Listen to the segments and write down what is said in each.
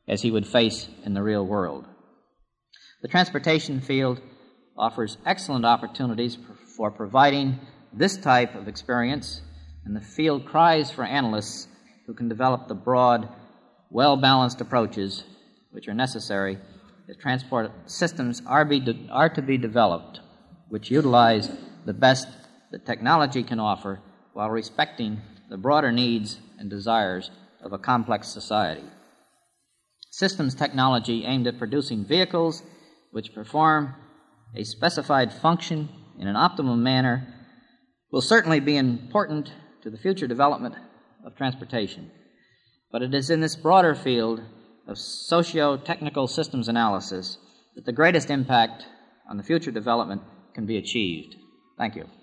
as he would face in the real world. The transportation field offers excellent opportunities for providing this type of experience, and the field cries for analysts who can develop the broad, well-balanced approaches which are necessary if transport systems are to be developed, which utilize the best that technology can offer while respecting the broader needs and desires of a complex society. Systems technology aimed at producing vehicles which perform a specified function in an optimum manner will certainly be important to the future development of transportation. But it is in this broader field of socio-technical systems analysis that the greatest impact on the future development can be achieved. Thank you.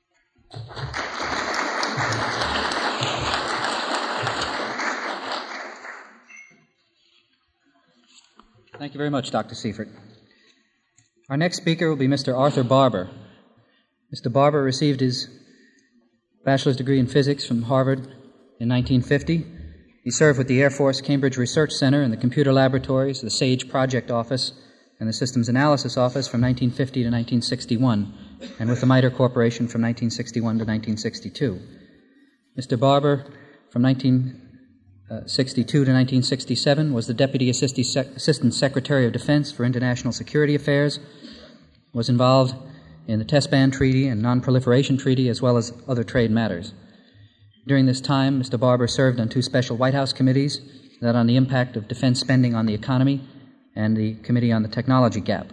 Thank you very much, Dr. Seifert. Our next speaker will be Mr. Arthur Barber. Mr. Barber received his bachelor's degree in physics from Harvard in 1950. He served with the Air Force Cambridge Research Center in the computer laboratories, the SAGE Project Office, and the Systems Analysis Office from 1950 to 1961, and with the MITRE Corporation from 1961 to 1962. Mr. Barber, from 1962 to 1967, was the Deputy Assistant Secretary of Defense for International Security Affairs, was involved in the Test Ban Treaty and Non-Proliferation Treaty, as well as other trade matters. During this time, Mr. Barber served on two special White House committees, that on the impact of defense spending on the economy and the Committee on the Technology Gap.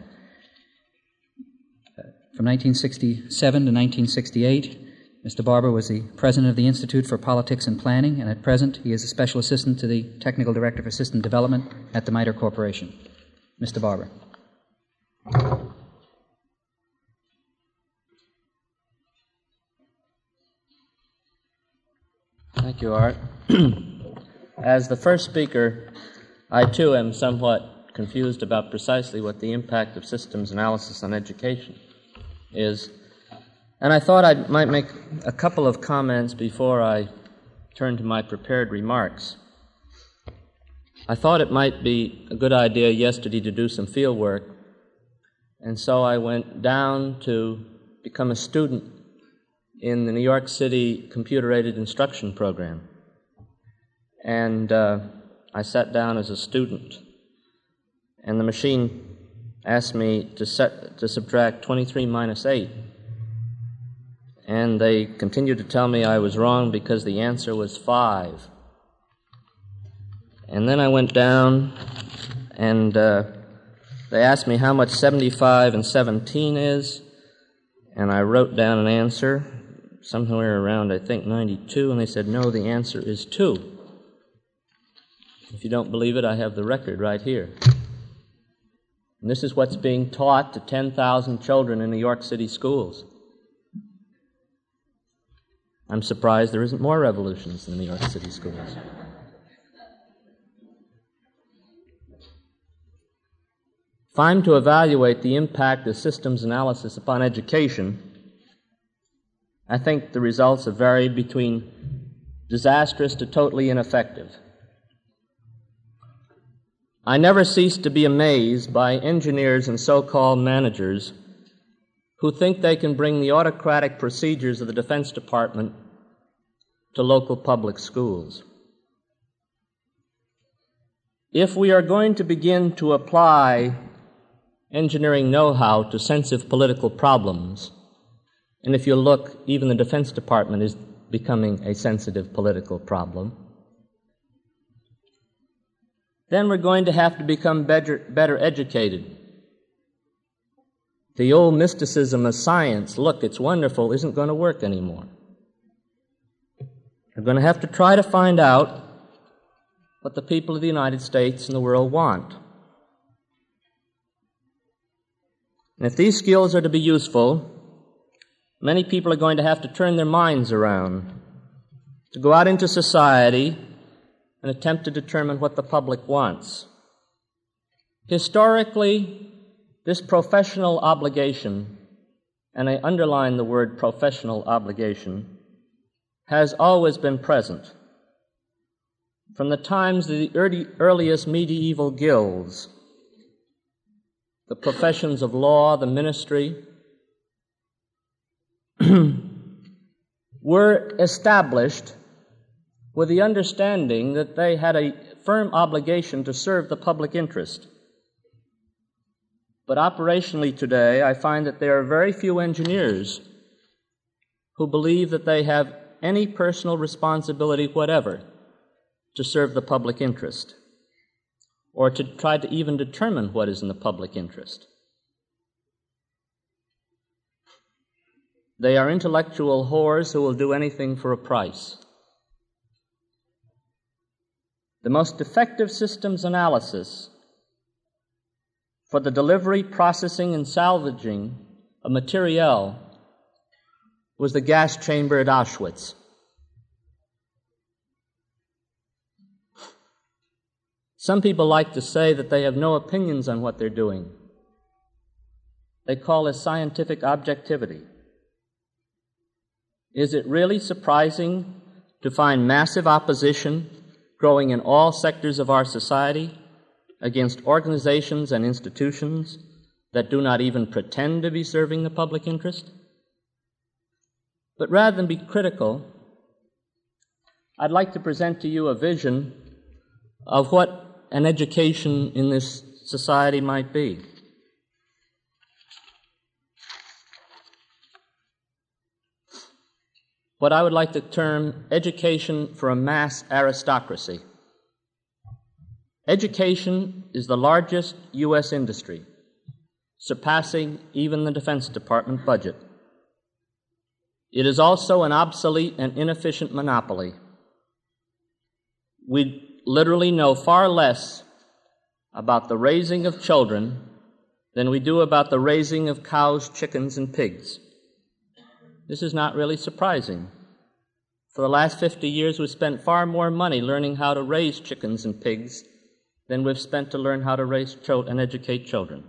From 1967 to 1968, Mr. Barber was the president of the Institute for Politics and Planning, and at present he is a special assistant to the Technical Director for System Development at the MITRE Corporation. Mr. Barber. Thank you, Art. As the first speaker, I too am somewhat confused about precisely what the impact of systems analysis on education is. And I thought I might make a couple of comments before I turn to my prepared remarks. I thought it might be a good idea yesterday to do some field work, and so I went down to become a student in the New York City Computer-Aided Instruction Program. And I sat down as a student, and the machine asked me to subtract 23 minus 8. And they continued to tell me I was wrong because the answer was 5. And then I went down, and they asked me how much 75 and 17 is, and I wrote down an answer, somewhere around, I think, 92, and they said, no, the answer is 2. If you don't believe it, I have the record right here. And this is what's being taught to 10,000 children in New York City schools. I'm surprised there isn't more revolutions in New York City schools. If I'm to evaluate the impact of systems analysis upon education, I think the results have varied between disastrous to totally ineffective. I never cease to be amazed by engineers and so-called managers who think they can bring the autocratic procedures of the Defense Department to local public schools. If we are going to begin to apply engineering know-how to sensitive political problems, and if you look, even the Defense Department is becoming a sensitive political problem, then we're going to have to become better educated. The old mysticism of science, look, it's wonderful, isn't going to work anymore. We're going to have to try to find out what the people of the United States and the world want. And if these skills are to be useful, many people are going to have to turn their minds around, to go out into society and attempt to determine what the public wants. Historically, this professional obligation, and I underline the word professional obligation, has always been present. from the times of the earliest medieval guilds, the professions of law, the ministry, were established with the understanding that they had a firm obligation to serve the public interest. But operationally today, I find that there are very few engineers who believe that they have any personal responsibility whatever to serve the public interest, or to try to even determine what is in the public interest. They are intellectual whores who will do anything for a price. The most effective systems analysis for the delivery, processing, and salvaging of materiel was the gas chamber at Auschwitz. Some people like to say that they have no opinions on what they're doing. They call this scientific objectivity. Is it really surprising to find massive opposition growing in all sectors of our society against organizations and institutions that do not even pretend to be serving the public interest? But rather than be critical, I'd like to present to you a vision of what an education in this society might be. What I would like to term education for a mass aristocracy. Education is the largest U.S. industry, surpassing even the Defense Department budget. It is also an obsolete and inefficient monopoly. We literally know far less about the raising of children than we do about the raising of cows, chickens, and pigs. This is not really surprising. For the last 50 years, we've spent far more money learning how to raise chickens and pigs than we've spent to learn how to raise and educate children.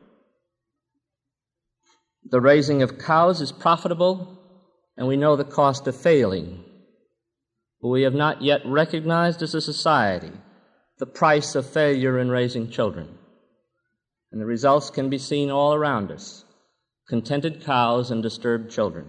The raising of cows is profitable, and we know the cost of failing. But we have not yet recognized as a society the price of failure in raising children. And the results can be seen all around us: contented cows and disturbed children.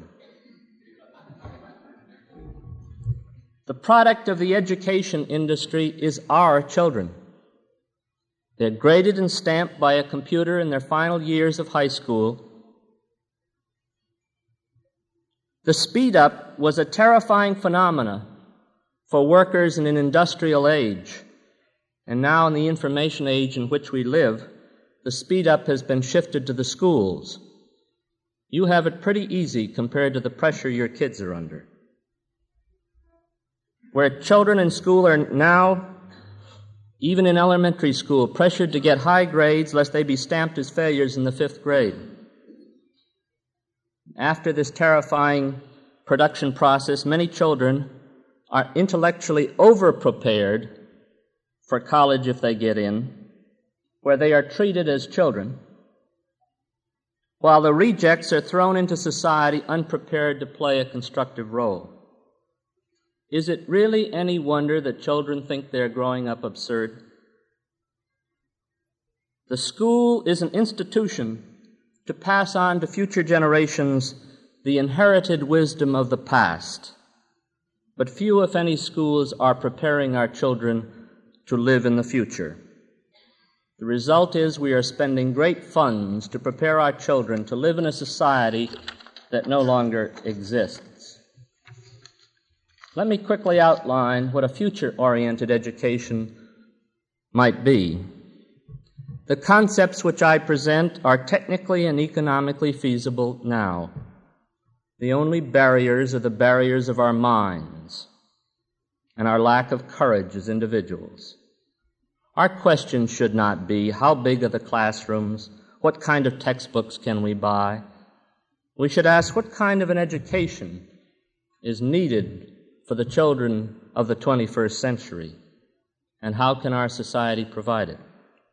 The product of the education industry is our children. They're graded and stamped by a computer in their final years of high school. The speed up was a terrifying phenomenon for workers in an industrial age. And now in the information age in which we live, the speed up has been shifted to the schools. You have it pretty easy compared to the pressure your kids are under. Where children in school are now, even in elementary school, pressured to get high grades lest they be stamped as failures in the 5th grade. After this terrifying production process, many children are intellectually over-prepared for college if they get in, where they are treated as children, while the rejects are thrown into society unprepared to play a constructive role. Is it really any wonder that children think they're growing up absurd? The school is an institution to pass on to future generations the inherited wisdom of the past. But few, if any, schools are preparing our children to live in the future. The result is we are spending great funds to prepare our children to live in a society that no longer exists. Let me quickly outline what a future-oriented education might be. The concepts which I present are technically and economically feasible now. The only barriers are the barriers of our minds and our lack of courage as individuals. Our question should not be, how big are the classrooms? What kind of textbooks can we buy? We should ask, what kind of an education is needed for the children of the 21st century? And how can our society provide it?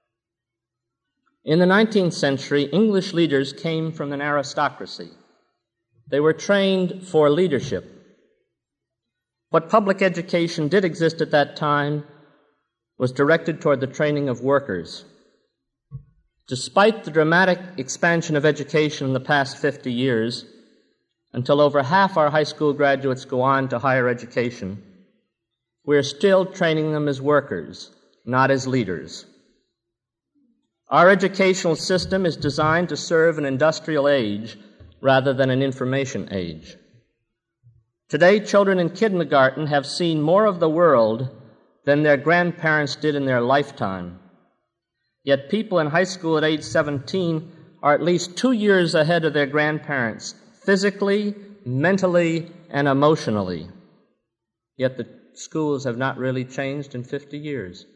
In the 19th century, English leaders came from an aristocracy. They were trained for leadership. What public education did exist at that time was directed toward the training of workers. Despite the dramatic expansion of education in the past 50 years, until over half our high school graduates go on to higher education, we are still training them as workers, not as leaders. Our educational system is designed to serve an industrial age rather than an information age. Today, children in kindergarten have seen more of the world than their grandparents did in their lifetime. Yet people in high school at age 17 are at least 2 years ahead of their grandparents, physically, mentally, and emotionally. Yet the schools have not really changed in 50 years.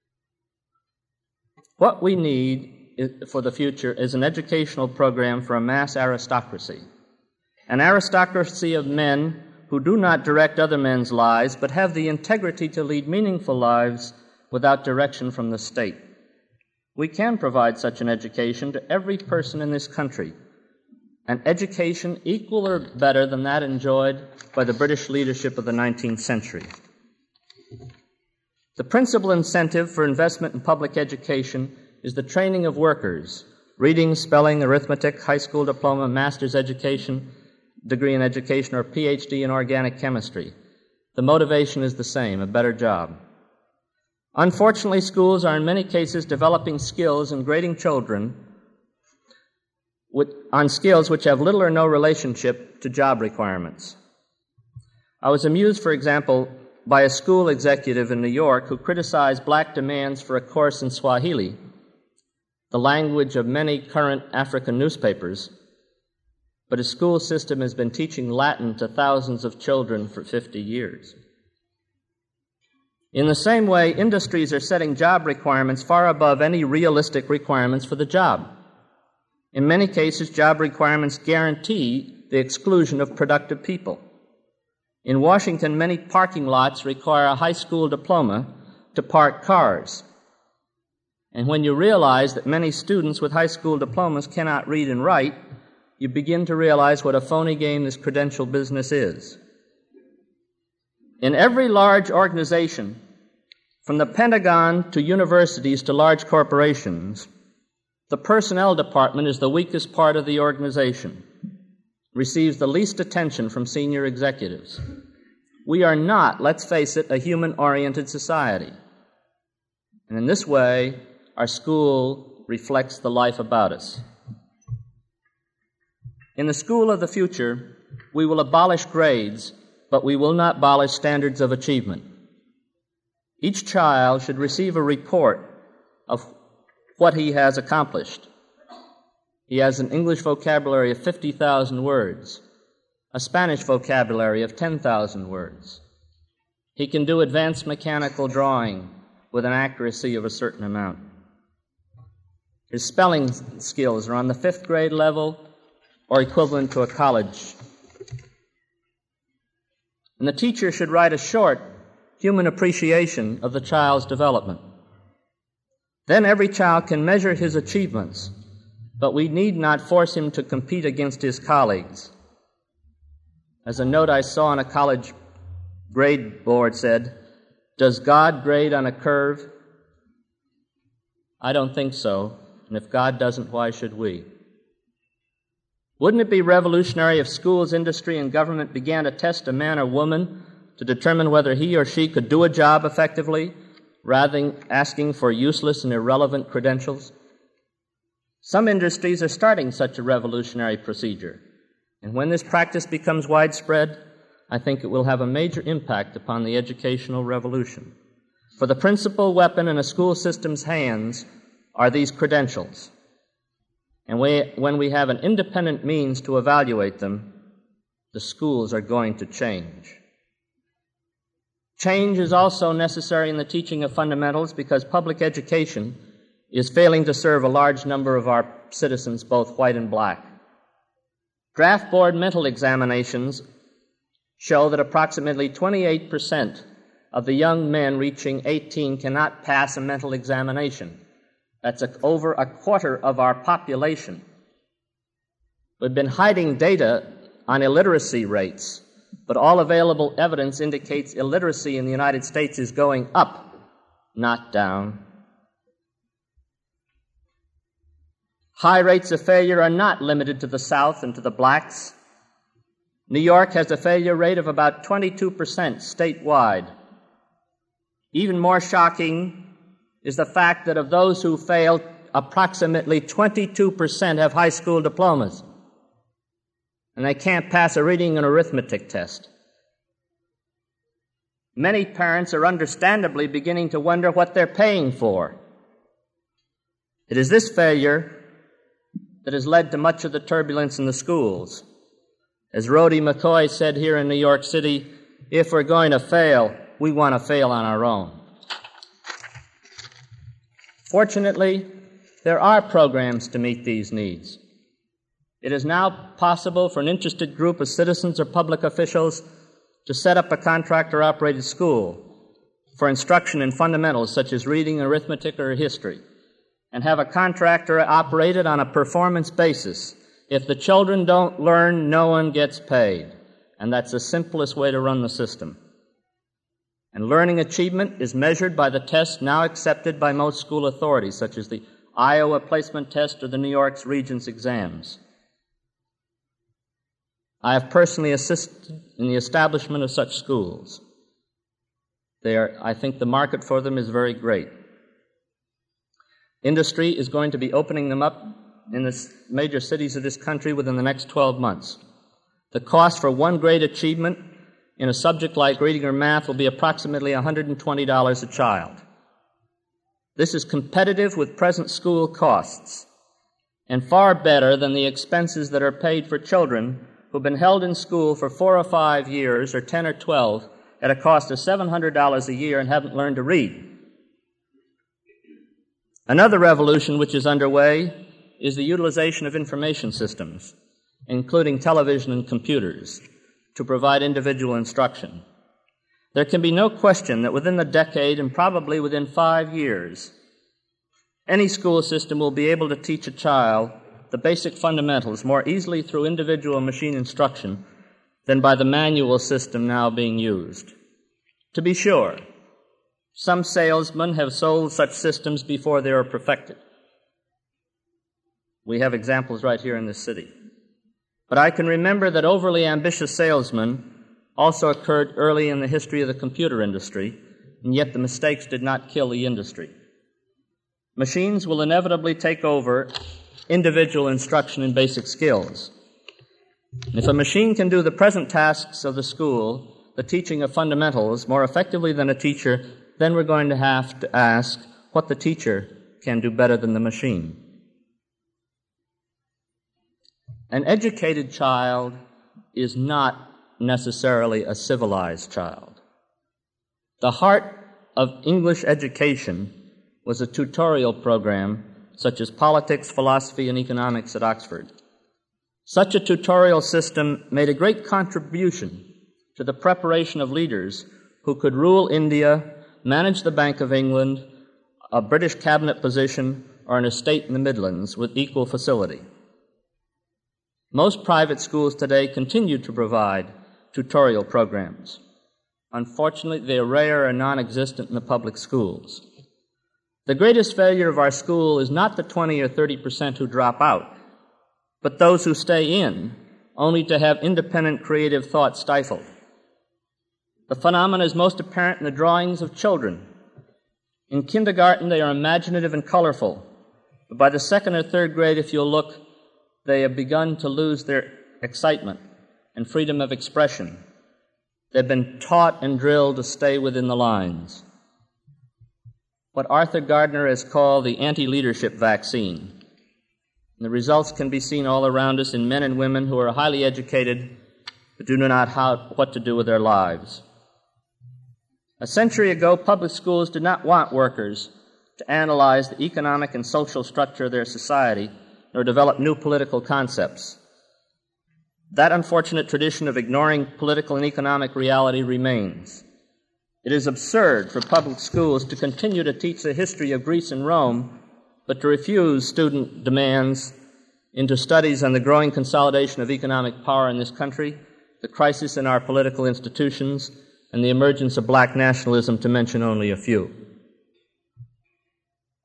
What we need for the future is an educational program for a mass aristocracy, an aristocracy of men who do not direct other men's lives, but have the integrity to lead meaningful lives without direction from the state. We can provide such an education to every person in this country, an education equal or better than that enjoyed by the British leadership of the 19th century. The principal incentive for investment in public education is the training of workers, reading, spelling, arithmetic, high school diploma, master's education, degree in education, or PhD in organic chemistry. The motivation is the same, a better job. Unfortunately, schools are in many cases developing skills and grading children on skills which have little or no relationship to job requirements. I was amused, for example, by a school executive in New York who criticized black demands for a course in Swahili, the language of many current African newspapers, but his school system has been teaching Latin to thousands of children for 50 years. In the same way, industries are setting job requirements far above any realistic requirements for the job. In many cases, job requirements guarantee the exclusion of productive people. In Washington, many parking lots require a high school diploma to park cars. And when you realize that many students with high school diplomas cannot read and write, you begin to realize what a phony game this credential business is. In every large organization, from the Pentagon to universities to large corporations, the personnel department is the weakest part of the organization, receives the least attention from senior executives. We are not, let's face it, a human-oriented society. And in this way, our school reflects the life about us. In the school of the future, we will abolish grades, but we will not abolish standards of achievement. Each child should receive a report of what he has accomplished. He has an English vocabulary of 50,000 words, a Spanish vocabulary of 10,000 words. He can do advanced mechanical drawing with an accuracy of a certain amount. His spelling skills are on the 5th grade level or equivalent to a college. And the teacher should write a short human appreciation of the child's development. Then every child can measure his achievements, but we need not force him to compete against his colleagues. As a note I saw on a college grade board said, "Does God grade on a curve?" I don't think so, and if God doesn't, why should we? Wouldn't it be revolutionary if schools, industry, and government began to test a man or woman to determine whether he or she could do a job effectively, rather than asking for useless and irrelevant credentials? Some industries are starting such a revolutionary procedure, and when this practice becomes widespread, I think it will have a major impact upon the educational revolution. For the principal weapon in a school system's hands are these credentials, and when we have an independent means to evaluate them, the schools are going to change. Change is also necessary in the teaching of fundamentals because public education is failing to serve a large number of our citizens, both white and black. Draft board mental examinations show that approximately 28% of the young men reaching 18 cannot pass a mental examination. That's over a quarter of our population. We've been hiding data on illiteracy rates, but all available evidence indicates illiteracy in the United States is going up. not down. High rates of failure are not limited to the South and to the blacks. New York has a failure rate of about 22% statewide. Even more shocking is the fact that of those who failed, approximately 22% have high school diplomas, and they can't pass a reading and arithmetic test. Many parents are understandably beginning to wonder what they're paying for. It is this failure that has led to much of the turbulence in the schools. As Rhodey McCoy said here in New York City, if we're going to fail, we want to fail on our own. Fortunately, there are programs to meet these needs. It is now possible for an interested group of citizens or public officials to set up a contractor-operated school for instruction in fundamentals such as reading, arithmetic, or history, and have a contractor operated on a performance basis. If the children don't learn, no one gets paid, and that's the simplest way to run the system. And learning achievement is measured by the tests now accepted by most school authorities, such as the Iowa Placement Test or the New York's Regents exams. I have personally assisted in the establishment of such schools. I think the market for them is very great. Industry is going to be opening them up in the major cities of this country within the next 12 months. The cost for one grade achievement in a subject like reading or math will be approximately $120 a child. This is competitive with present school costs and far better than the expenses that are paid for children who've been held in school for 4 or 5 years, or 10 or 12, at a cost of $700 a year and haven't learned to read. Another revolution which is underway is the utilization of information systems, including television and computers, to provide individual instruction. There can be no question that within the decade, and probably within 5 years, any school system will be able to teach a child the basic fundamentals more easily through individual machine instruction than by the manual system now being used. To be sure, some salesmen have sold such systems before they are perfected. We have examples right here in this city. But I can remember that overly ambitious salesmen also occurred early in the history of the computer industry, and yet the mistakes did not kill the industry. Machines will inevitably take over individual instruction in basic skills. If a machine can do the present tasks of the school, the teaching of fundamentals, more effectively than a teacher, then we're going to have to ask what the teacher can do better than the machine. An educated child is not necessarily a civilized child. The heart of English education was a tutorial program such as politics, philosophy, and economics at Oxford. Such a tutorial system made a great contribution to the preparation of leaders who could rule India, manage the Bank of England, a British cabinet position, or an estate in the Midlands with equal facility. Most private schools today continue to provide tutorial programs. Unfortunately, they are rare and non-existent in the public schools. The greatest failure of our school is not the 20 or 30% who drop out, but those who stay in, only to have independent creative thought stifled. The phenomenon is most apparent in the drawings of children. In kindergarten, they are imaginative and colorful, but by the second or third grade, if you'll look, they have begun to lose their excitement and freedom of expression. They've been taught and drilled to stay within the lines. What Arthur Gardner has called the anti-leadership vaccine. And the results can be seen all around us in men and women who are highly educated but do not know what to do with their lives. A century ago, public schools did not want workers to analyze the economic and social structure of their society nor develop new political concepts. That unfortunate tradition of ignoring political and economic reality remains. It is absurd for public schools to continue to teach the history of Greece and Rome, but to refuse student demands into studies on the growing consolidation of economic power in this country, the crisis in our political institutions, and the emergence of black nationalism, to mention only a few.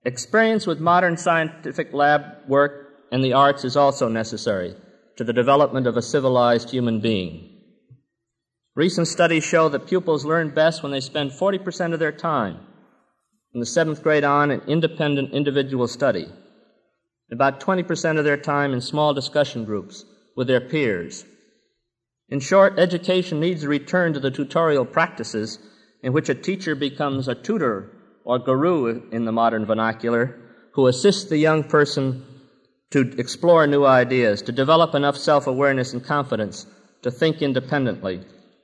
Experience with modern scientific lab work and the arts is also necessary to the development of a civilized human being. Recent studies show that pupils learn best when they spend 40% of their time from the 7th grade on in independent individual study, about 20% of their time in small discussion groups with their peers. In short, education needs a return to the tutorial practices in which a teacher becomes a tutor or guru in the modern vernacular, who assists the young person to explore new ideas, to develop enough self-awareness and confidence to think independently.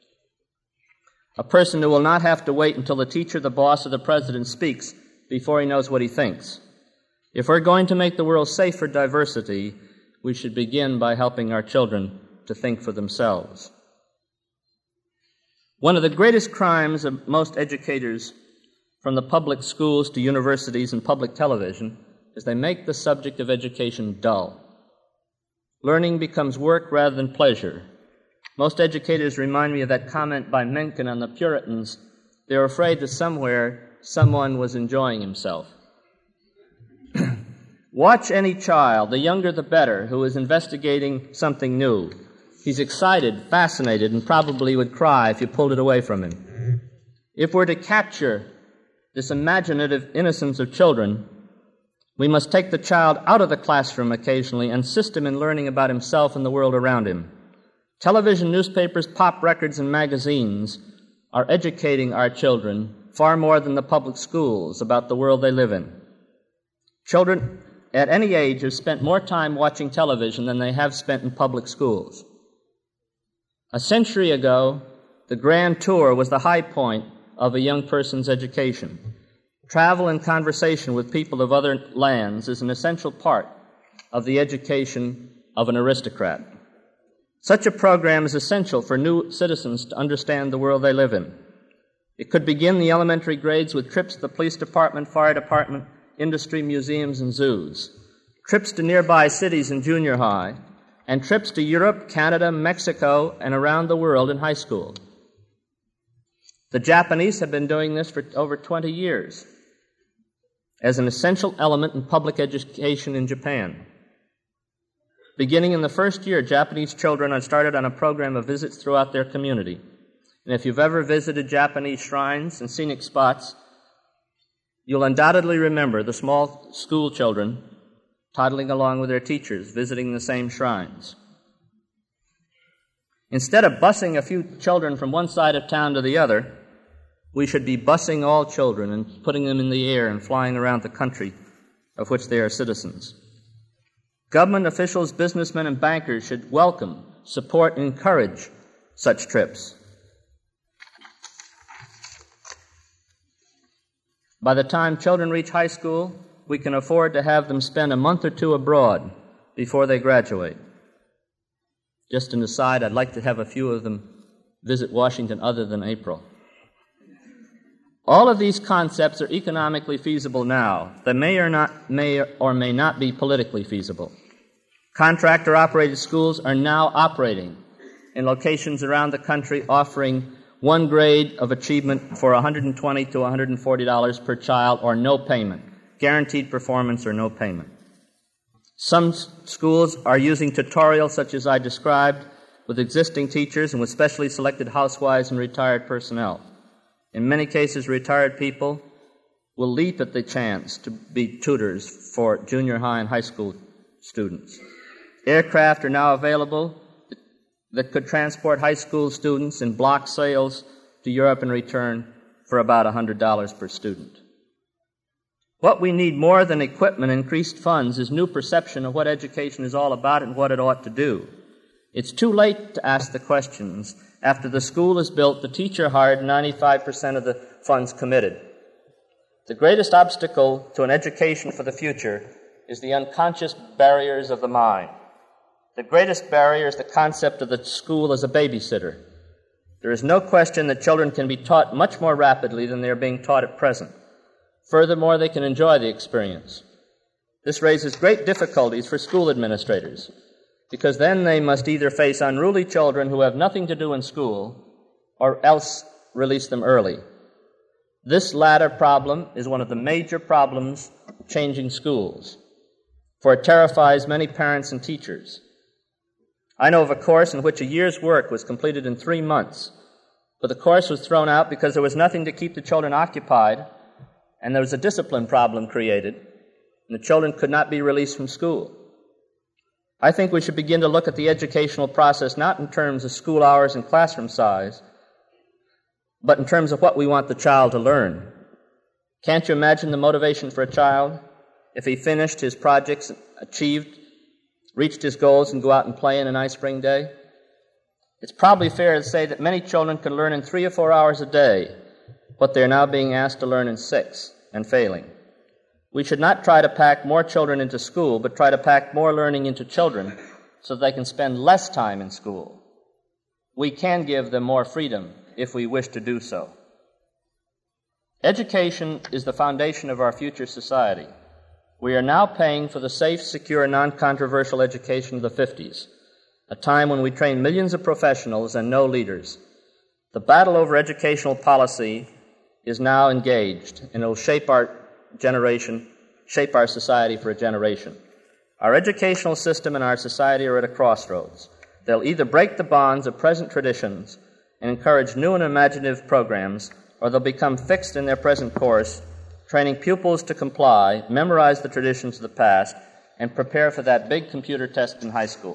A person who will not have to wait until the teacher, the boss, or the president speaks before he knows what he thinks. If we're going to make the world safe for diversity, we should begin by helping our children to think for themselves. One of the greatest crimes of most educators, from the public schools to universities and public television, is they make the subject of education dull. Learning becomes work rather than pleasure. Most educators remind me of that comment by Mencken on the Puritans. They were afraid that somewhere someone was enjoying himself. Watch any child, the younger the better, who is investigating something new. He's excited, fascinated, and probably would cry if you pulled it away from him. If we're to capture this imaginative innocence of children, we must take the child out of the classroom occasionally and assist him in learning about himself and the world around him. Television, newspapers, pop records, and magazines are educating our children far more than the public schools about the world they live in. Children at any age have spent more time watching television than they have spent in public schools. A century ago, the grand tour was the high point of a young person's education. Travel and conversation with people of other lands is an essential part of the education of an aristocrat. Such a program is essential for new citizens to understand the world they live in. It could begin the elementary grades with trips to the police department, fire department, industry, museums, and zoos, trips to nearby cities in junior high, and trips to Europe, Canada, Mexico, and around the world in high school. The Japanese have been doing this for over 20 years as an essential element in public education in Japan. Beginning in the first year, Japanese children are started on a program of visits throughout their community. And if you've ever visited Japanese shrines and scenic spots, you'll undoubtedly remember the small school children toddling along with their teachers, visiting the same shrines. Instead of busing a few children from one side of town to the other, we should be busing all children and putting them in the air and flying around the country of which they are citizens. Government officials, businessmen, and bankers should welcome, support, and encourage such trips. By the time children reach high school, we can afford to have them spend a month or two abroad before they graduate. Just an aside, I'd like to have a few of them visit Washington other than April. All of these concepts are economically feasible now. They may or may not be politically feasible. Contractor-operated schools are now operating in locations around the country, offering one grade of achievement for $120 to $140 per child or no payment, guaranteed performance or no payment. Some schools are using tutorials such as I described with existing teachers and with specially selected housewives and retired personnel. In many cases, retired people will leap at the chance to be tutors for junior high and high school students. Aircraft are now available that could transport high school students in block sales to Europe and return for about $100 per student. What we need more than equipment and increased funds is new perception of what education is all about and what it ought to do. It's too late to ask the questions. After the school is built, the teacher hired, 95% of the funds committed. The greatest obstacle to an education for the future is the unconscious barriers of the mind. The greatest barrier is the concept of the school as a babysitter. There is no question that children can be taught much more rapidly than they are being taught at present. Furthermore, they can enjoy the experience. This raises great difficulties for school administrators, because then they must either face unruly children who have nothing to do in school or else release them early. This latter problem is one of the major problems changing schools, for it terrifies many parents and teachers. I know of a course in which a year's work was completed in 3 months, but the course was thrown out because there was nothing to keep the children occupied, and there was a discipline problem created, and the children could not be released from school. I think we should begin to look at the educational process not in terms of school hours and classroom size, but in terms of what we want the child to learn. Can't you imagine the motivation for a child if he finished his projects, reached his goals, and go out and play in a nice spring day? It's probably fair to say that many children can learn in 3 or 4 hours a day what they're now being asked to learn in 6 and failing. We should not try to pack more children into school, but try to pack more learning into children so that they can spend less time in school. We can give them more freedom if we wish to do so. Education is the foundation of our future society. We are now paying for the safe, secure, non-controversial education of the 50s, a time when we trained millions of professionals and no leaders. The battle over educational policy is now engaged, and it will shape our society for a generation. Our educational system and our society are at a crossroads. They'll either break the bonds of present traditions and encourage new and imaginative programs, or they'll become fixed in their present course, training pupils to comply, memorize the traditions of the past, and prepare for that big computer test in high school,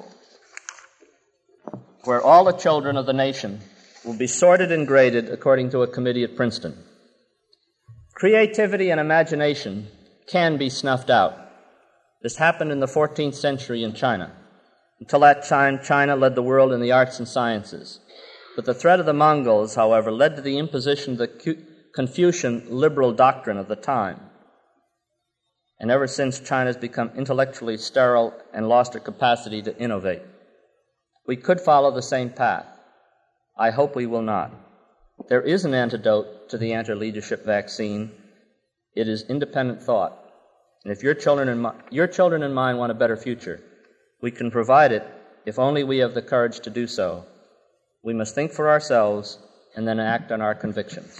where all the children of the nation will be sorted and graded according to a committee at Princeton. Creativity and imagination can be snuffed out. This happened in the 14th century in China. Until that time, China led the world in the arts and sciences. But the threat of the Mongols, however, led to the imposition of the Confucian liberal doctrine of the time. And ever since, China has become intellectually sterile and lost her capacity to innovate. We could follow the same path. I hope we will not. There is an antidote to the anti-leadership vaccine. It is independent thought. And if your children and mine want a better future, we can provide it if only we have the courage to do so. We must think for ourselves and then act on our convictions.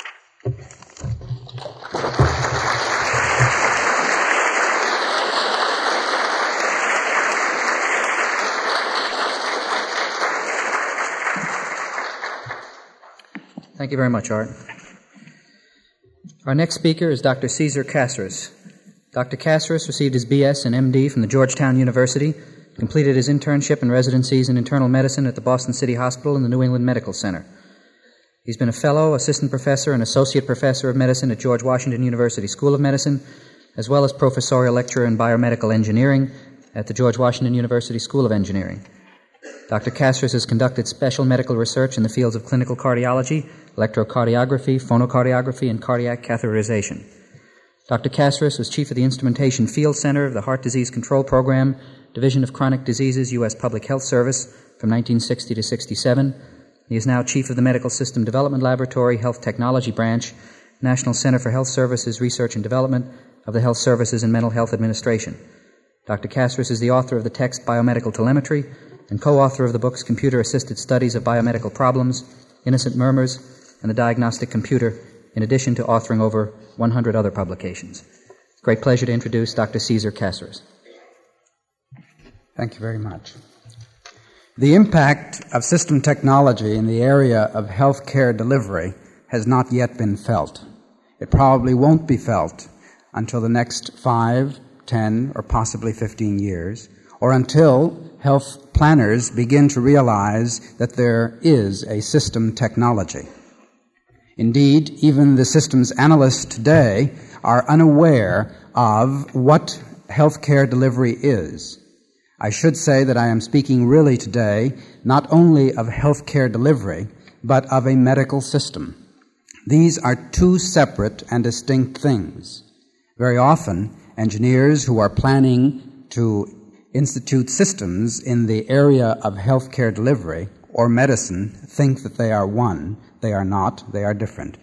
Thank you very much, Art. Our next speaker is Dr. Cesar Cáceres. Dr. Cáceres received his B.S. and M.D. from the Georgetown University, completed his internship and residencies in internal medicine at the Boston City Hospital and the New England Medical Center. He's been a fellow, assistant professor, and associate professor of medicine at George Washington University School of Medicine, as well as professorial lecturer in biomedical engineering at the George Washington University School of Engineering. Dr. Cáceres has conducted special medical research in the fields of clinical cardiology, electrocardiography, phonocardiography, and cardiac catheterization. Dr. Cáceres was chief of the Instrumentation Field Center of the Heart Disease Control Program, Division of Chronic Diseases, U.S. Public Health Service, from 1960 to 67. He is now chief of the Medical System Development Laboratory, Health Technology Branch, National Center for Health Services Research and Development of the Health Services and Mental Health Administration. Dr. Cáceres is the author of the text Biomedical Telemetry and co-author of the books Computer-Assisted Studies of Biomedical Problems, Innocent Murmurs, and the Diagnostic Computer, in addition to authoring over 100 other publications. It's a great pleasure to introduce Dr. Cesar Cáceres. Thank you very much. The impact of system technology in the area of healthcare delivery has not yet been felt. It probably won't be felt until the next 5, 10, or possibly 15 years, or until health planners begin to realize that there is a system technology. Indeed, even the systems analysts today are unaware of what healthcare delivery is. I should say that I am speaking really today not only of healthcare delivery, but of a medical system. These are two separate and distinct things. Very often, engineers who are planning to institute systems in the area of healthcare delivery or medicine think that they are one. They are not. They are different.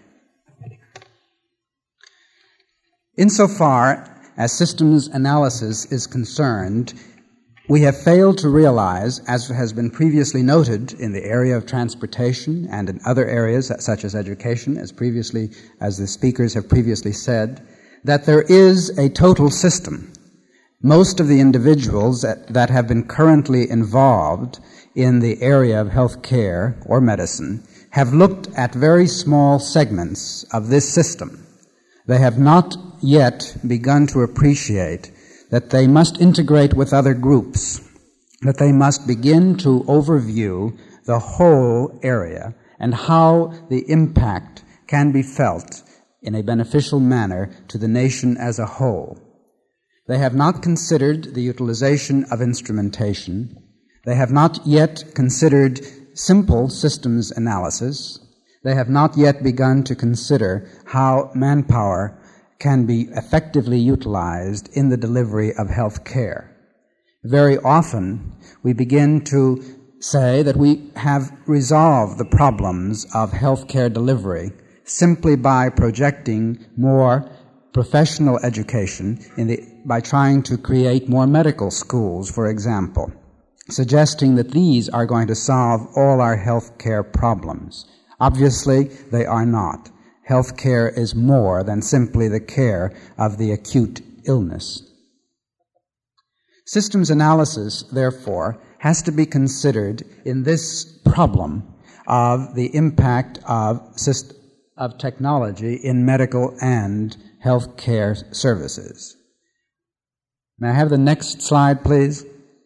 Insofar as systems analysis is concerned, We have failed to realize, as has been previously noted in the area of transportation and in other areas such as education, as the speakers have previously said, that there is a total system. Most of the individuals that have been currently involved in the area of health care or medicine have looked at very small segments of this system. They have not yet begun to appreciate that they must integrate with other groups, that they must begin to overview the whole area and how the impact can be felt in a beneficial manner to the nation as a whole. They have not considered the utilization of instrumentation. They have not yet considered simple systems analysis. They have not yet begun to consider how manpower can be effectively utilized in the delivery of health care. Very often, we begin to say that we have resolved the problems of health care delivery simply by projecting more professional education by trying to create more medical schools, for example, suggesting that these are going to solve all our health care problems. Obviously, they are not. Health care is more than simply the care of the acute illness. Systems analysis, therefore, has to be considered in this problem of the impact of technology in medical and health care services. May I have the next slide, please?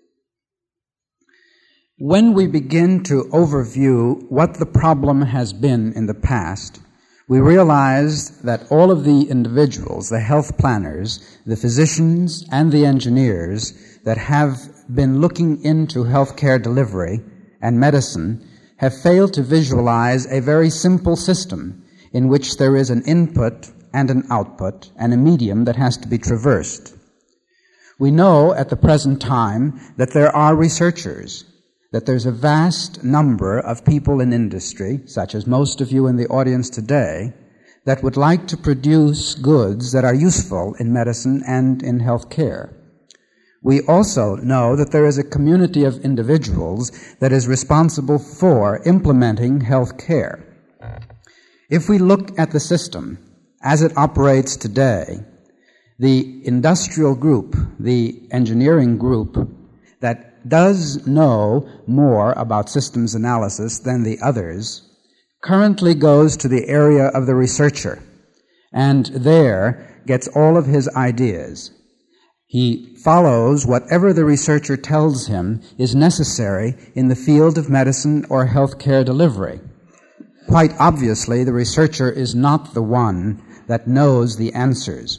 When we begin to overview what the problem has been in the past, we realize that all of the individuals, the health planners, the physicians, and the engineers that have been looking into healthcare delivery and medicine have failed to visualize a very simple system in which there is an input and an output and a medium that has to be traversed. We know at the present time that there are researchers, that there's a vast number of people in industry, such as most of you in the audience today, that would like to produce goods that are useful in medicine and in health care. We also know that there is a community of individuals that is responsible for implementing health care. If we look at the system as it operates today, the industrial group, the engineering group that does know more about systems analysis than the others, currently goes to the area of the researcher and there gets all of his ideas. He follows whatever the researcher tells him is necessary in the field of medicine or healthcare delivery. Quite obviously, the researcher is not the one that knows the answers.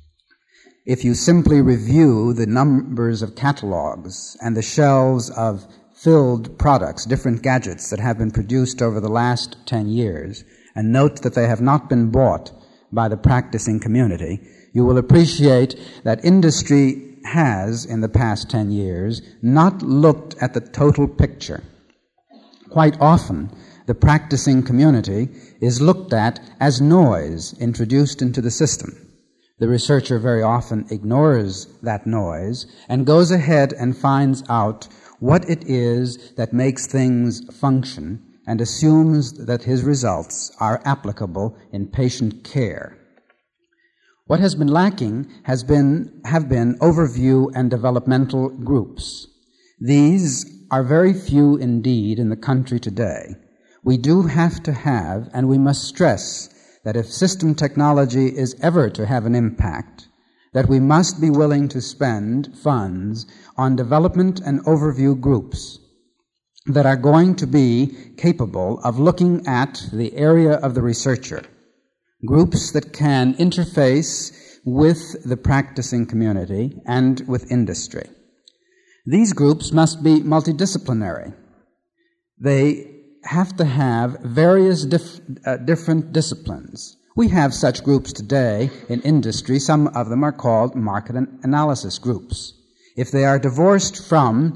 If you simply review the numbers of catalogs and the shelves of filled products, different gadgets that have been produced over the last 10 years, and note that they have not been bought by the practicing community, you will appreciate that industry has, in the past 10 years, not looked at the total picture. Quite often, the practicing community is looked at as noise introduced into the system. The researcher very often ignores that noise and goes ahead and finds out what it is that makes things function and assumes that his results are applicable in patient care. What has been lacking have been overview and developmental groups. These are very few indeed in the country today. We do have to have, and we must stress, that if system technology is ever to have an impact, that we must be willing to spend funds on development and overview groups that are going to be capable of looking at the area of the researcher, groups that can interface with the practicing community and with industry. These groups must be multidisciplinary. They have to have various different disciplines. We have such groups today in industry. Some of them are called market analysis groups. If they are divorced from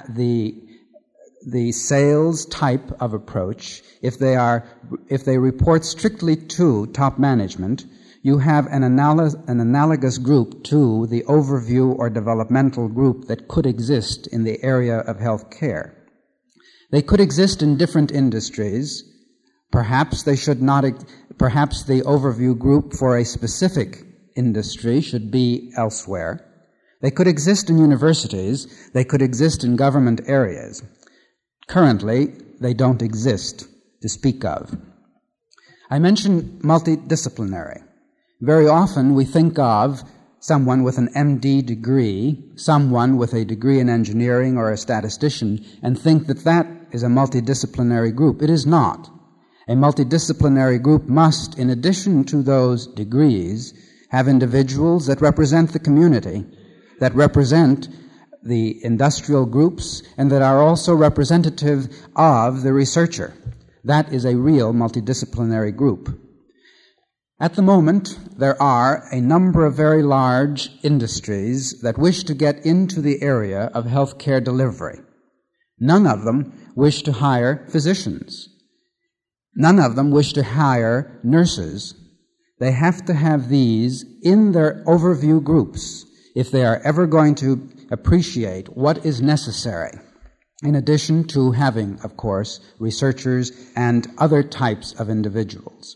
the sales type of approach, if they report strictly to top management, you have an analogous group to the overview or developmental group that could exist in the area of health care. They could exist in different industries. Perhaps they should not. Perhaps the overview group for a specific industry should be elsewhere. They could exist in universities. They could exist in government areas. Currently, they don't exist to speak of. I mentioned multidisciplinary. Very often we think of someone with an MD degree, someone with a degree in engineering or a statistician, and think that that is a multidisciplinary group. It is not. A multidisciplinary group must, in addition to those degrees, have individuals that represent the community, that represent the industrial groups, and that are also representative of the researcher. That is a real multidisciplinary group. At the moment, there are a number of very large industries that wish to get into the area of healthcare delivery. None of them wish to hire physicians. None of them wish to hire nurses. They have to have these in their overview groups if they are ever going to appreciate what is necessary, in addition to having, of course, researchers and other types of individuals.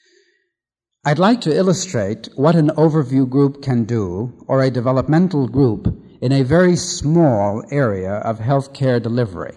I'd like to illustrate what an overview group can do, or a developmental group, in a very small area of healthcare delivery.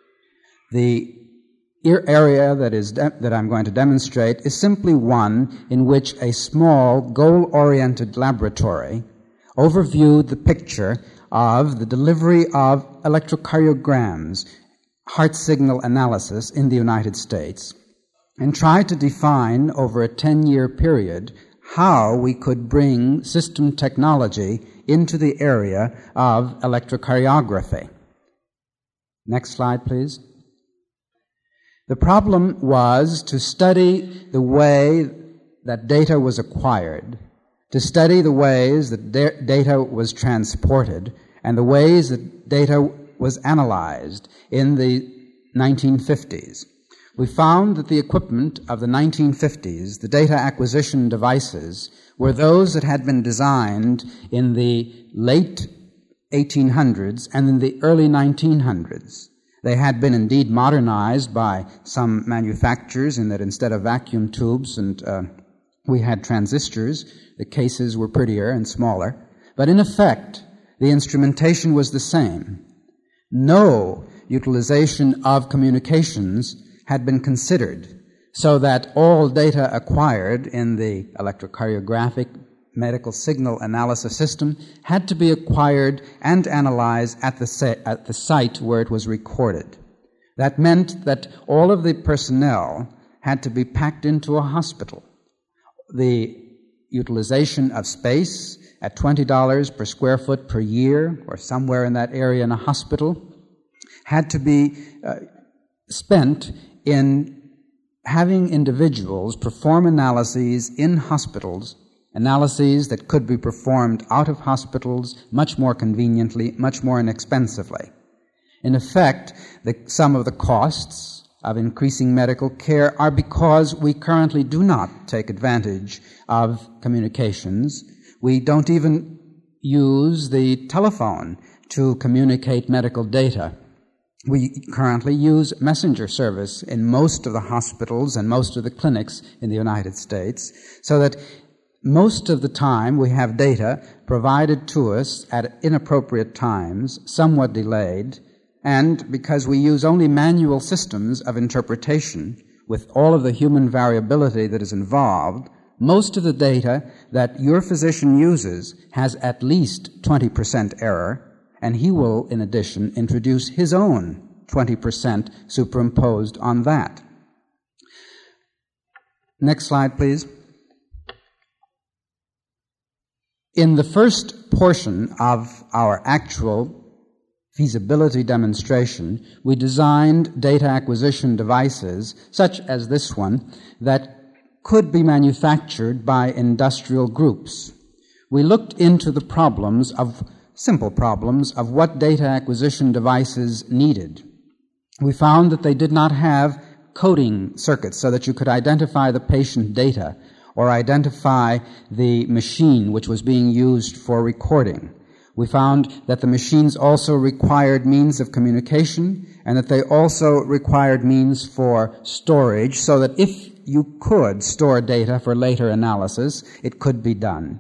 The area that I'm going to demonstrate is simply one in which a small, goal-oriented laboratory overviewed the picture of the delivery of electrocardiograms, heart signal analysis in the United States, and tried to define over a 10-year period how we could bring system technology into the area of electrocardiography. Next slide, please. The problem was to study the way that data was acquired, to study the ways that data was transported, and the ways that data was analyzed in the 1950s. We found that the equipment of the 1950s, the data acquisition devices, were those that had been designed in the late 1800s and in the early 1900s. They had been indeed modernized by some manufacturers in that instead of vacuum tubes and we had transistors, the cases were prettier and smaller. But in effect, the instrumentation was the same. No utilization of communications had been considered, so that all data acquired in the electrocardiographic medical signal analysis system had to be acquired and analyzed at the site where it was recorded. That meant that all of the personnel had to be packed into a hospital. The utilization of space at $20 per square foot per year, or somewhere in that area in a hospital, had to be spent in having individuals perform analyses in hospitals, analyses that could be performed out of hospitals much more conveniently, much more inexpensively. In effect, some of the costs of increasing medical care are because we currently do not take advantage of communications. We don't even use the telephone to communicate medical data. We currently use messenger service in most of the hospitals and most of the clinics in the United States, so that most of the time we have data provided to us at inappropriate times, somewhat delayed, and because we use only manual systems of interpretation with all of the human variability that is involved, most of the data that your physician uses has at least 20% error, and he will, in addition, introduce his own 20% superimposed on that. Next slide, please. In the first portion of our actual feasibility demonstration, we designed data acquisition devices, such as this one, that could be manufactured by industrial groups. We looked into the simple problems of what data acquisition devices needed. We found that they did not have coding circuits so that you could identify the patient data, or identify the machine which was being used for recording. We found that the machines also required means of communication and that they also required means for storage, so that if you could store data for later analysis, it could be done.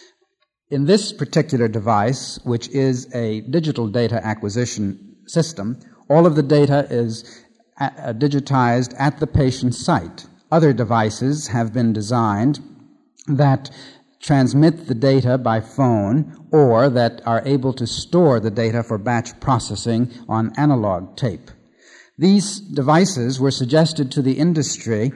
In this particular device, which is a digital data acquisition system, all of the data is digitized at the patient's site. Other devices have been designed that transmit the data by phone or that are able to store the data for batch processing on analog tape. These devices were suggested to the industry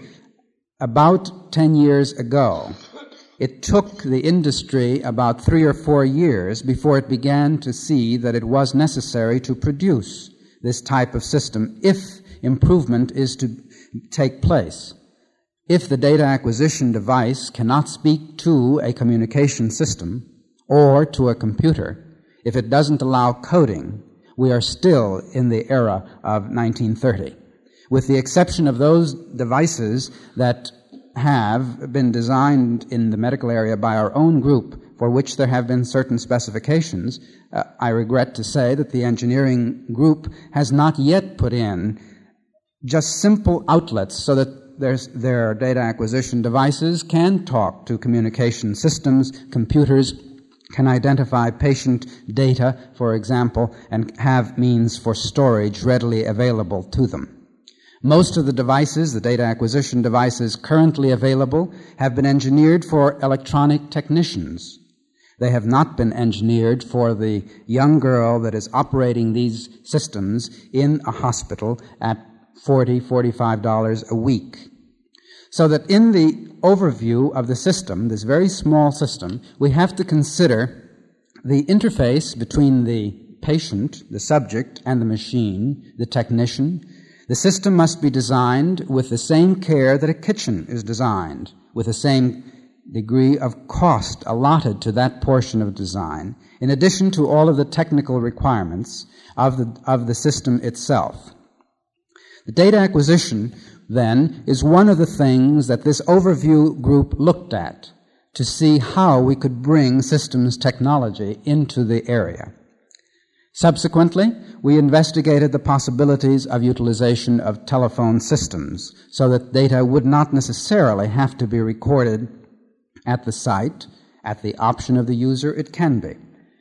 about 10 years ago. It took the industry about 3 or 4 years before it began to see that it was necessary to produce this type of system if improvement is to take place. If the data acquisition device cannot speak to a communication system or to a computer, if it doesn't allow coding, we are still in the era of 1930. With the exception of those devices that have been designed in the medical area by our own group, for which there have been certain specifications, I regret to say that the engineering group has not yet put in just simple outlets so that their data acquisition devices can talk to communication systems. Computers can identify patient data, for example, and have means for storage readily available to them. Most of the devices, the data acquisition devices currently available, have been engineered for electronic technicians. They have not been engineered for the young girl that is operating these systems in a hospital at $40, $45 a week. So that in the overview of the system, this very small system, we have to consider the interface between the patient, the subject, and the machine, the technician. The system must be designed with the same care that a kitchen is designed, with the same degree of cost allotted to that portion of design, in addition to all of the technical requirements of the system itself. The data acquisition, then, is one of the things that this overview group looked at to see how we could bring systems technology into the area. Subsequently, we investigated the possibilities of utilization of telephone systems so that data would not necessarily have to be recorded at the site. At the option of the user, it can be.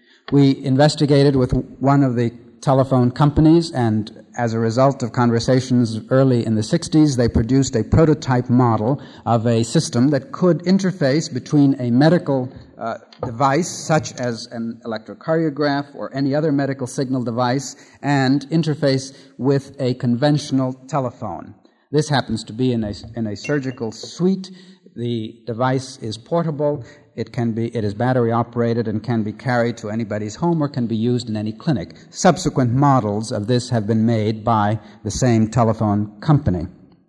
We investigated with one of the telephone companies, and as a result of conversations early in the 60s, they produced a prototype model of a system that could interface between a medical device, such as an electrocardiograph or any other medical signal device, and interface with a conventional telephone. This happens to be in a surgical suite. The device is portable. It is battery operated and can be carried to anybody's home or can be used in any clinic. Subsequent models of this have been made by the same telephone company.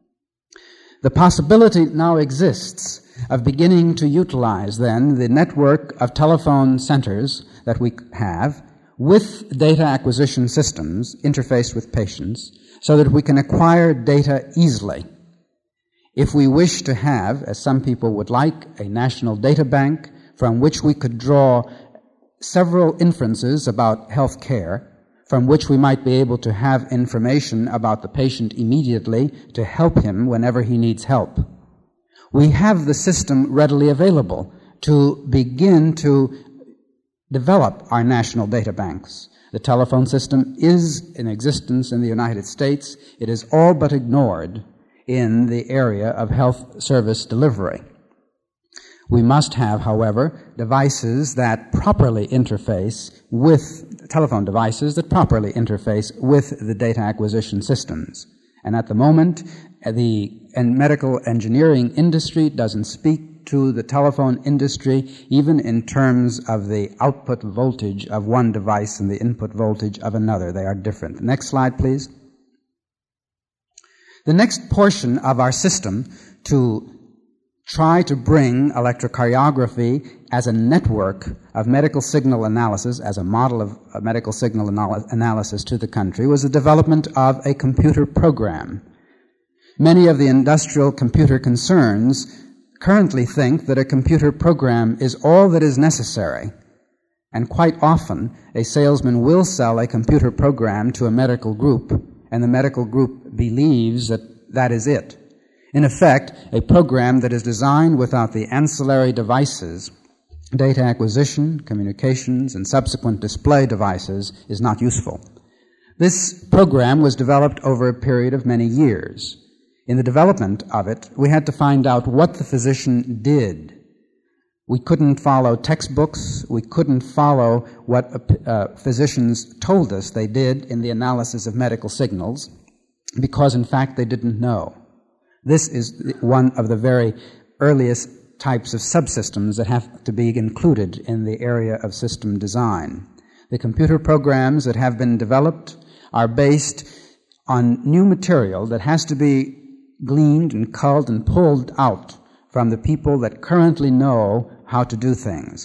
The possibility now exists of beginning to utilize then the network of telephone centers that we have with data acquisition systems interfaced with patients so that we can acquire data easily. If we wish to have, as some people would like, a national data bank from which we could draw several inferences about health care, from which we might be able to have information about the patient immediately to help him whenever he needs help, we have the system readily available to begin to develop our national data banks. The telephone system is in existence in the United States. It is all but ignored in the area of health service delivery. We must have, however, devices that properly interface with telephone devices that properly interface with the data acquisition systems. And at the moment, the medical engineering industry doesn't speak to the telephone industry, even in terms of the output voltage of one device and the input voltage of another. They are different. Next slide, please. The next portion of our system to try to bring electrocardiography as a network of medical signal analysis, as a model of medical signal analysis to the country, was the development of a computer program. Many of the industrial computer concerns currently think that a computer program is all that is necessary, and quite often a salesman will sell a computer program to a medical group, and the medical group believes that that is it. In effect, a program that is designed without the ancillary devices, data acquisition, communications, and subsequent display devices, is not useful. This program was developed over a period of many years. In the development of it, we had to find out what the physician did. We couldn't follow textbooks. We couldn't follow what physicians told us they did in the analysis of medical signals, because, in fact, they didn't know. This is one of the very earliest types of subsystems that have to be included in the area of system design. The computer programs that have been developed are based on new material that has to be gleaned and culled and pulled out from the people that currently know how to do things.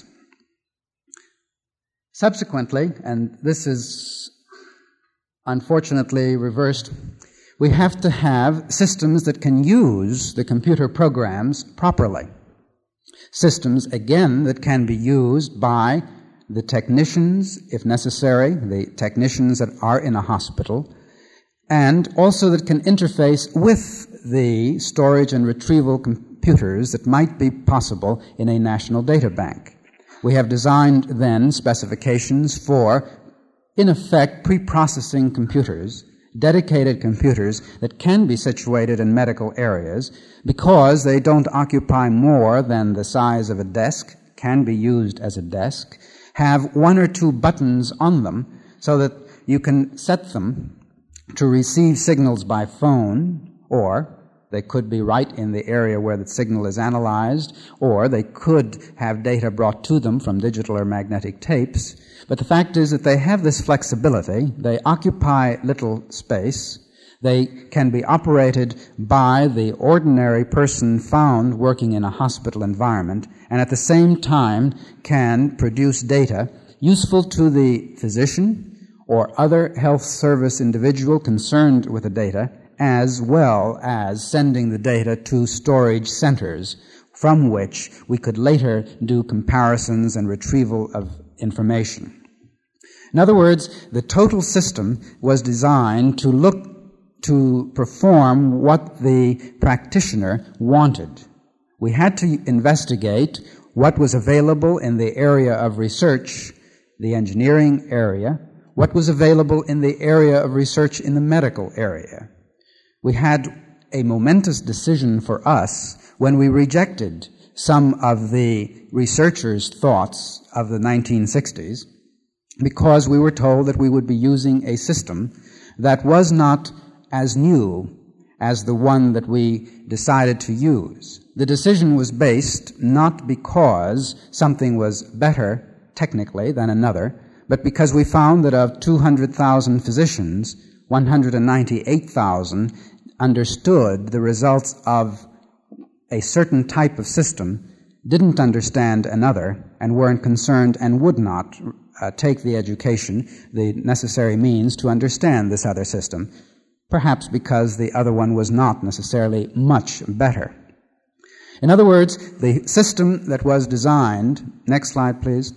Subsequently, and this is unfortunately reversed, we have to have systems that can use the computer programs properly. Systems, again, that can be used by the technicians, if necessary, the technicians that are in a hospital, and also that can interface with the storage and retrieval computers that might be possible in a national data bank. We have designed then specifications for, in effect, pre-processing computers, dedicated computers that can be situated in medical areas because they don't occupy more than the size of a desk, can be used as a desk, have one or two buttons on them so that you can set them to receive signals by phone, or they could be right in the area where the signal is analyzed, or they could have data brought to them from digital or magnetic tapes. But the fact is that they have this flexibility. They occupy little space. They can be operated by the ordinary person found working in a hospital environment, and at the same time can produce data useful to the physician or other health service individual concerned with the data, as well as sending the data to storage centers from which we could later do comparisons and retrieval of information. In other words, the total system was designed to perform what the practitioner wanted. We had to investigate what was available in the area of research, the engineering area, what was available in the area of research in the medical area. We had a momentous decision for us when we rejected some of the researchers' thoughts of the 1960s, because we were told that we would be using a system that was not as new as the one that we decided to use. The decision was based not because something was better technically than another, but because we found that of 200,000 physicians, 198,000 understood the results of a certain type of system, didn't understand another, and weren't concerned and would not take the education, the necessary means to understand this other system, perhaps because the other one was not necessarily much better. In other words, the system that was designed, next slide please,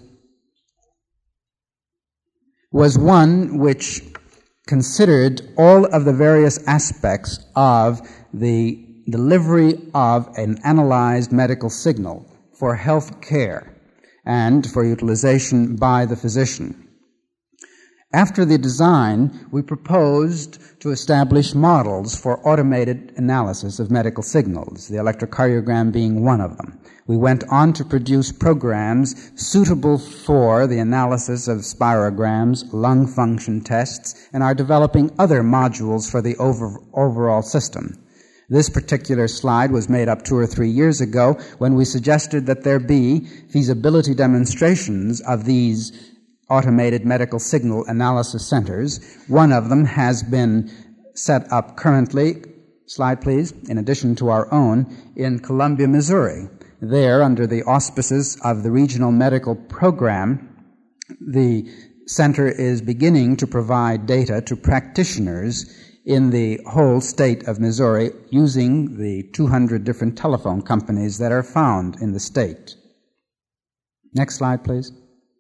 was one which considered all of the various aspects of the delivery of an analyzed medical signal for health care and for utilization by the physician. After the design, we proposed to establish models for automated analysis of medical signals, the electrocardiogram being one of them. We went on to produce programs suitable for the analysis of spirograms, lung function tests, and are developing other modules for the overall system. This particular slide was made up 2 or 3 years ago when we suggested that there be feasibility demonstrations of these automated medical signal analysis centers. One of them has been set up currently, slide please, in addition to our own, in Columbia, Missouri. There, under the auspices of the Regional Medical Program, the center is beginning to provide data to practitioners in the whole state of Missouri using the 200 different telephone companies that are found in the state. Next slide, please.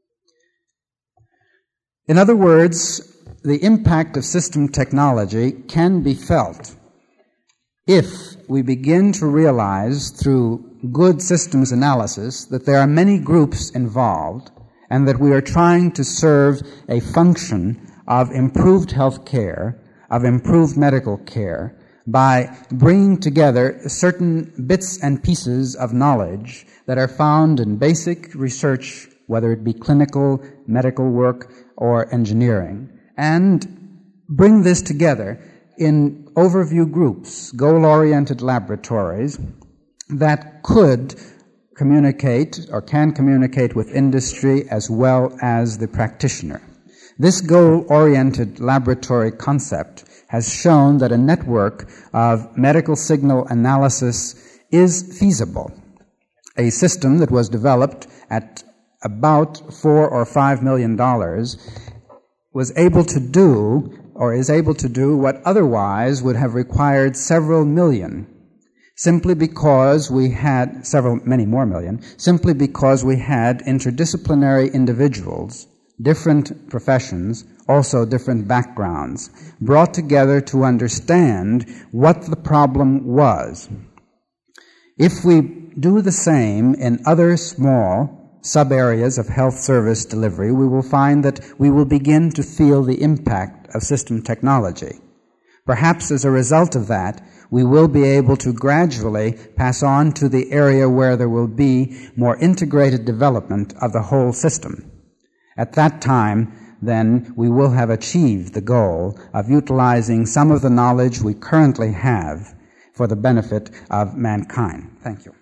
In other words, the impact of system technology can be felt if we begin to realize through good systems analysis that there are many groups involved and that we are trying to serve a function of improved health care, of improved medical care, by bringing together certain bits and pieces of knowledge that are found in basic research, whether it be clinical, medical work, or engineering, and bring this together in overview groups, goal-oriented laboratories that could communicate or can communicate with industry as well as the practitioner. This goal-oriented laboratory concept has shown that a network of medical signal analysis is feasible. A system that was developed at about $4 or $5 million was able to do, or is able to do, what otherwise would have required several million, simply because we had many more million, simply because we had interdisciplinary individuals, different professions, also different backgrounds, brought together to understand what the problem was. If we do the same in other small sub-areas of health service delivery, we will find that we will begin to feel the impact of system technology. Perhaps as a result of that, we will be able to gradually pass on to the area where there will be more integrated development of the whole system. At that time, then, we will have achieved the goal of utilizing some of the knowledge we currently have for the benefit of mankind. Thank you.